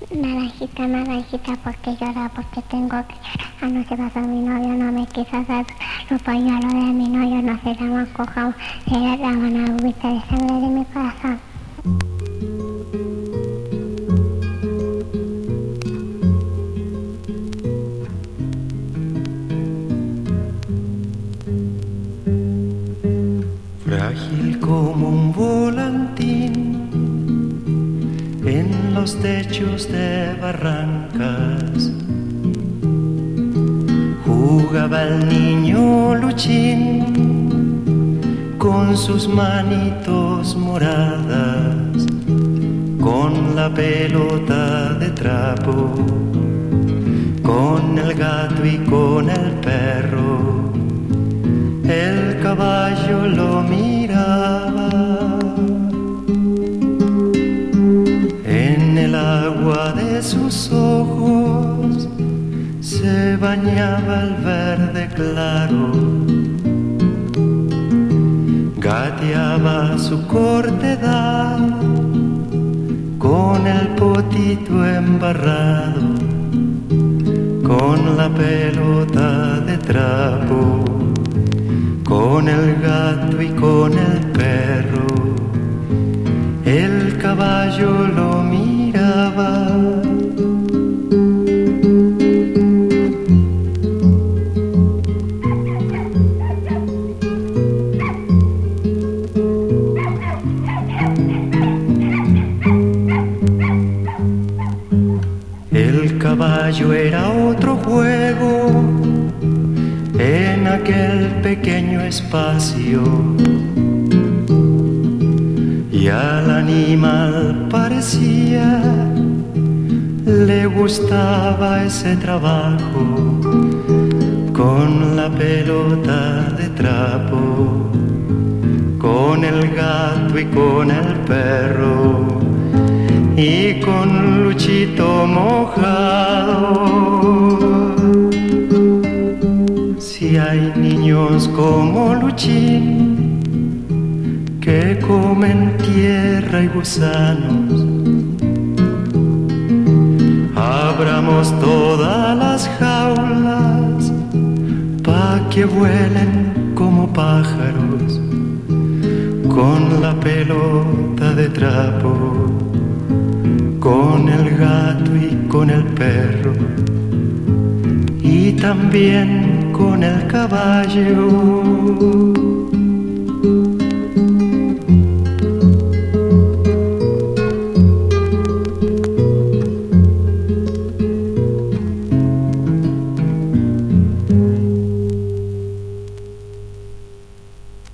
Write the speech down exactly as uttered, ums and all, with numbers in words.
Naranjita, naranjita, porque llora, porque tengo que llorar. Anoche pasó mi novio, no me quiso dar los pañuelos de mi novio, no se llaman cojón, se llaman agüita de sangre de mi corazón. Frágil como un volantín en los techos de barrancas, jugaba el niño Luchín con sus manitos moradas, con la pelota de trapo, con el gato y con el perro. El caballo lo miraba, en el agua de sus ojos se bañaba el verde claro, gateaba su corta edad con el potito embarrado, con la pelota de trapo, con el gato y con el perro. El caballo lo miraba. El caballo era otro juego en aquel pequeño espacio, y al animal parecía le gustaba ese trabajo, con la pelota de trapo, con el gato y con el perro, y con Luchito mojado. Si hay niños como Luchín que comen tierra y gusanos, abramos todas las jaulas pa' que vuelen como pájaros, con la pelota de trapo, con el gato y con el perro, y también con el caballo.